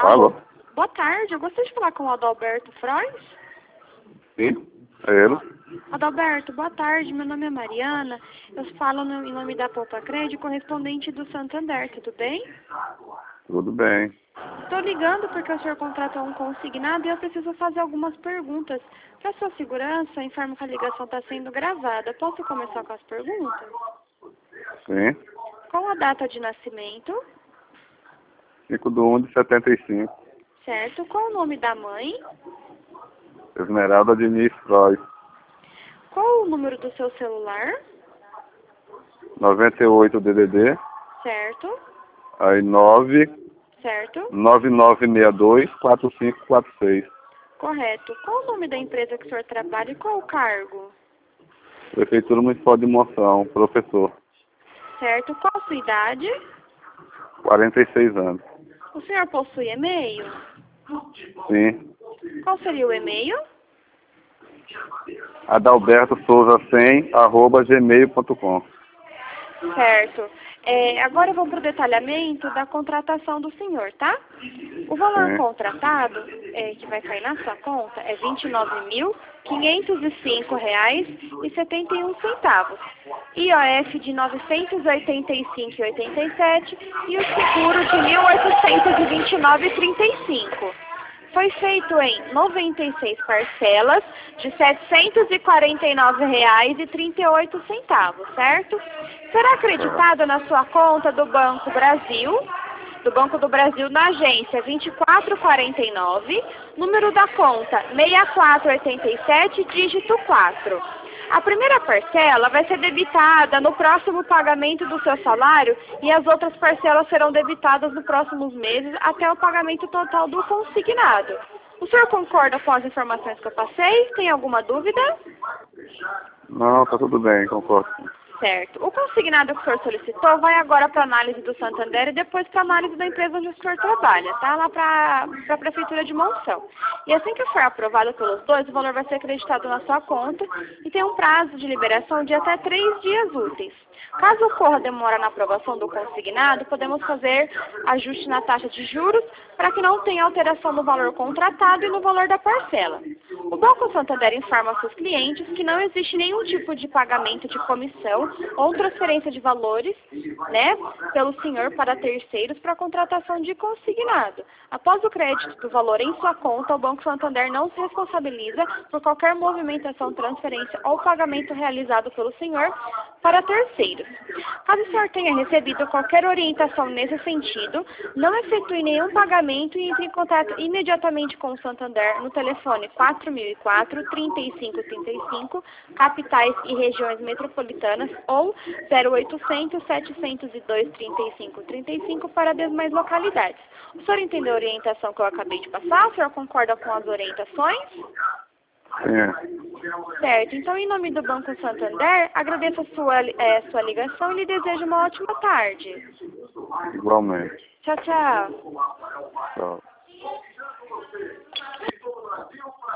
Alô? Boa tarde, eu gostaria de falar com o Adalberto Frois. Sim, é ele. Adalberto, boa tarde, meu nome é Mariana, eu falo em nome da Poupa Crédito, correspondente do Santander, tudo bem? Tudo bem. Estou ligando porque o senhor contratou um consignado e eu preciso fazer algumas perguntas. Para sua segurança, informo que a ligação está sendo gravada. Posso começar com as perguntas? Sim. Qual a data de nascimento? 5/1/75. Certo. Qual o nome da mãe? Esmeralda Diniz Frois. Qual o número do seu celular? 98 DDD. Certo. Aí Certo. 999624546. Correto. Qual o nome da empresa que o senhor trabalha e qual o cargo? Prefeitura Municipal de Moção, professor. Certo. Qual a sua idade? 46 anos. O senhor possui e-mail? Sim. Qual seria o e-mail? adalbertosouza100@gmail.com. Certo. Agora eu vou para o detalhamento da contratação do senhor, tá? O valor Sim. contratado, que vai cair na sua conta, é R$ 29.505,71. IOF de R$ 985,87 e o seguro de R$ 1.829,35. Foi feito em 96 parcelas de R$ 749,38, certo? Será acreditado na sua conta do Banco do Brasil na agência 2449, número da conta 6487, dígito 4. A primeira parcela vai ser debitada no próximo pagamento do seu salário e as outras parcelas serão debitadas nos próximos meses até o pagamento total do consignado. O senhor concorda com as informações que eu passei? Tem alguma dúvida? Não, tá tudo bem, concordo. Certo. O consignado que o senhor solicitou vai agora para análise do Santander e depois para análise da empresa onde o senhor trabalha, tá? Lá para a Prefeitura de Monção. E assim que for aprovado pelos dois, o valor vai ser acreditado na sua conta e tem um prazo de liberação de até 3 dias úteis. Caso ocorra demora na aprovação do consignado, podemos fazer ajuste na taxa de juros para que não tenha alteração no valor contratado e no valor da parcela. O Banco Santander informa aos seus clientes que não existe nenhum tipo de pagamento de comissão ou transferência de valores, pelo senhor para terceiros para contratação de consignado. Após o crédito do valor em sua conta, o Banco Santander não se responsabiliza por qualquer movimentação, transferência ou pagamento realizado pelo senhor para terceiros. Caso o senhor tenha recebido qualquer orientação nesse sentido, não efetue nenhum pagamento e entre em contato imediatamente com o Santander no telefone 4004-3535, capitais e regiões metropolitanas, ou 0800-702-3535 para demais localidades. O senhor entendeu a orientação que eu acabei de passar? O senhor concorda com as orientações? Sim. Certo. Então, em nome do Banco Santander, agradeço a sua ligação e lhe desejo uma ótima tarde. Igualmente. Tchau, tchau. Tchau.